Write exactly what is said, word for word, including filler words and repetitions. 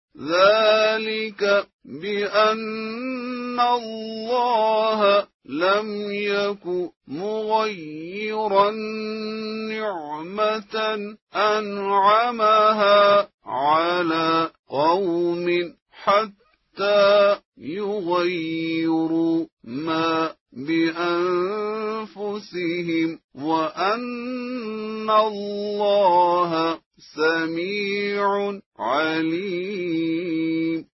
ذلك بأن الله لم يك مغيرا نعمة أنعمها على قوم حتى يغيروا ما بأنفسهم وأن الله سميع عليم.